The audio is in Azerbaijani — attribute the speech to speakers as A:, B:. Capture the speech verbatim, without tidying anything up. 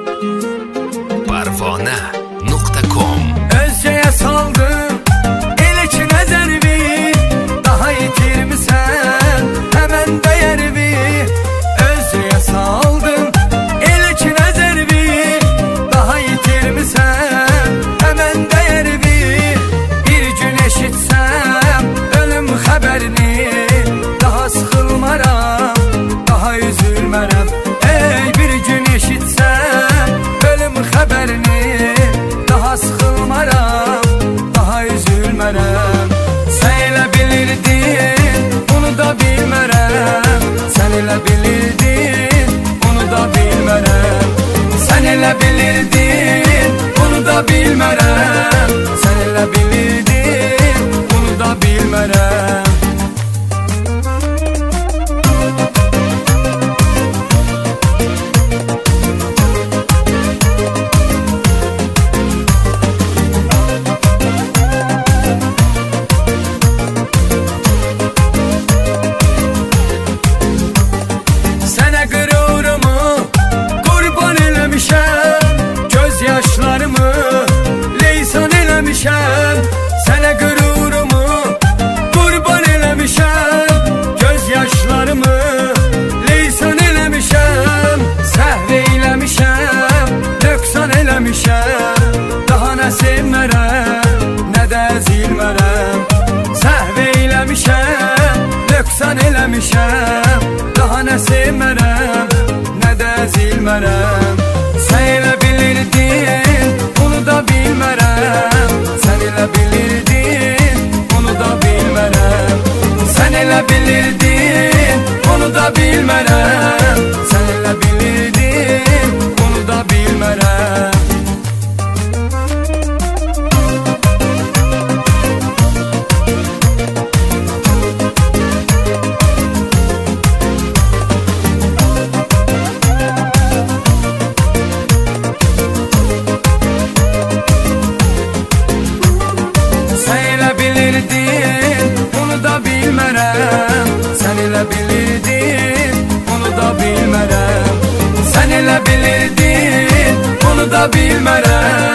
A: parvona nokta com.
B: Özgəyə saldım, elə ki nəzərvi, daha itirmisən həmən dəyərvi. Özgəyə saldım, elə ki nəzərvi, daha itirmisən həmən dəyərvi. Bir gün eşitsəm ölüm xəbərini, daha sıxılmaram, daha üzülmərəm. Ey, bir gün eşitsəm ölüm xəbərini, daha sıxılmaram, daha üzülmərəm. Sən elə bilirdin, bunu da bilmərəm. Sən elə bilirdin, bunu da bilmərəm. Sən elə bilirdin, bunu da bilmərəm. Sən elə bilirdin, bunu da bilmərəm. Sənə qürurumu qurban eləmişəm, göz yaşlarımı leysan eləmişəm. Səhv eləmişəm, nöqsan eləmişəm, daha nə sevmərəm, nə də zilmərəm. Səhv eləmişəm, nöqsan eləmişəm, daha nə sevmərəm, nə də zilmərəm. Sən elə bilirdin, bunu da bilmərəm. Sən elə bilirdin, bunu da bilmərəm. Sən elə bilirdin, bunu da bilmərəm. Sən elə bilirdin, bunu da bilmərəm. Sən elə bilirdin, bunu da bilmərəm. Sən elə bilirdin, bunu da bilmərəm.